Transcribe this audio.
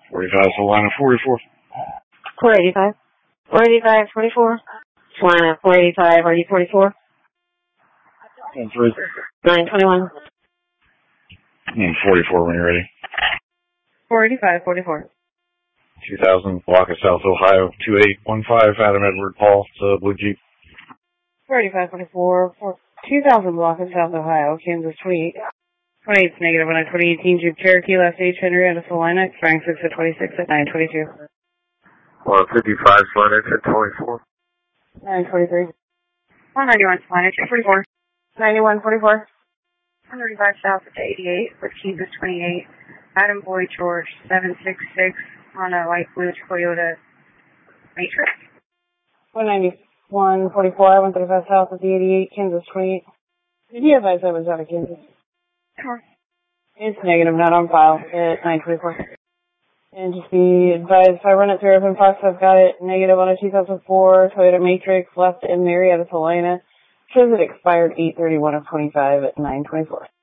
45, so line of 44. 485. 485, 44. Line of 485, are you 44? 10-3. 921. 44 when you're ready. 485, 44. 2000, block of South Ohio, 2815, Adam Edward Paul, Blue Jeep. 485, 44. 2000 block of South Ohio, Kansas 28. 28's negative on a 2018 Jeep Cherokee, last H. Henry out of Salina, expiring 6 at 26 at 922. 55, slide exit 24. 923. 191, slide exit 44. 9144. 135 south at 88, with Kansas 28. Adam Boyd George, 766, on a light blue Toyota Matrix. 19144, 135 south at the 88, Kansas 28. Did you advise I was out of Kansas? Sure. It's negative, not on file, at 924. And just be advised, if I run it through OpenFox, I've got it negative on a 2004 Toyota Matrix, left in Marietta, Salina. Shows it expired 8/31 of 25 at 924.